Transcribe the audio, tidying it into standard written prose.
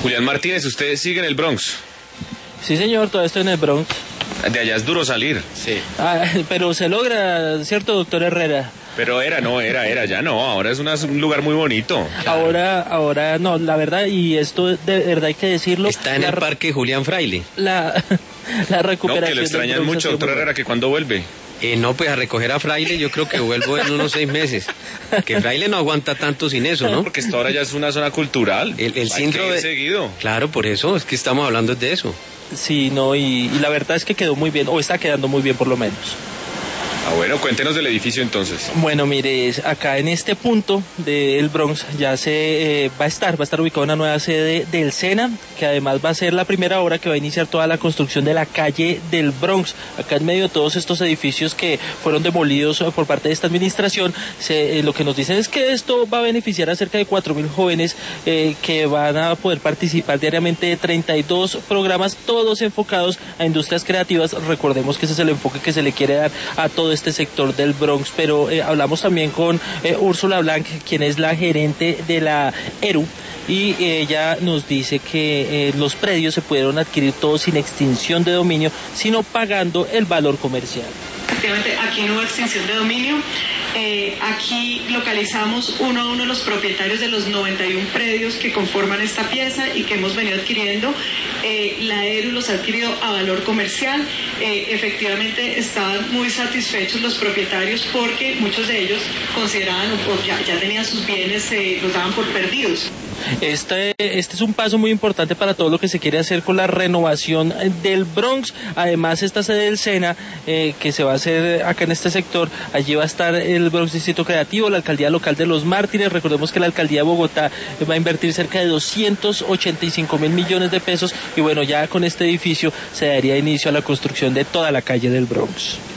Julián Martínez, ¿usted sigue en el Bronx? Sí, señor, todavía estoy en el Bronx. De allá es duro salir. Sí. Pero se logra, ¿cierto, doctor Herrera? Pero ya no, ahora es un lugar muy bonito. Ahora no, la verdad, y esto de verdad hay que decirlo. Está en el Parque Julián Fraile. La recuperación. No, que lo extrañan mucho, doctor Herrera, que cuando vuelve. No, pues a recoger a Fraile yo creo que vuelvo en unos 6 meses. Que Fraile no aguanta tanto sin eso, ¿no? Porque esto ahora ya es una zona cultural. El centro de... seguido. Claro, por eso, es que estamos hablando de eso. Sí, no, y la verdad es que quedó muy bien, o está quedando muy bien por lo menos. Bueno, cuéntenos del edificio entonces. Bueno, mire, acá en este punto del Bronx ya va a estar ubicada una nueva sede del SENA, que además va a ser la primera obra que va a iniciar toda la construcción de la calle del Bronx. Acá en medio de todos estos edificios que fueron demolidos por parte de esta administración, lo que nos dicen es que esto va a beneficiar a cerca de 4.000 jóvenes que van a poder participar diariamente de 32 programas, todos enfocados a industrias creativas. Recordemos que ese es el enfoque que se le quiere dar a todo este sector del Bronx, pero hablamos también con Úrsula Blanc, quien es la gerente de la ERU, y ella nos dice que los predios se pudieron adquirir todos sin extinción de dominio, sino pagando el valor comercial. Efectivamente, aquí no hubo extinción de dominio. Aquí localizamos uno a uno los propietarios de los 91 predios que conforman esta pieza y que hemos venido adquiriendo. La ERU los ha adquirido a valor comercial. Efectivamente estaban muy satisfechos los propietarios porque muchos de ellos consideraban o ya tenían sus bienes, los daban por perdidos. Este es un paso muy importante para todo lo que se quiere hacer con la renovación del Bronx. Además, esta sede del SENA, que se va a hacer acá en este sector, allí va a estar el Bronx Distrito Creativo, la Alcaldía Local de Los Mártires. Recordemos que la Alcaldía de Bogotá va a invertir cerca de 285.000 millones de pesos, y bueno, ya con este edificio se daría inicio a la construcción de toda la calle del Bronx.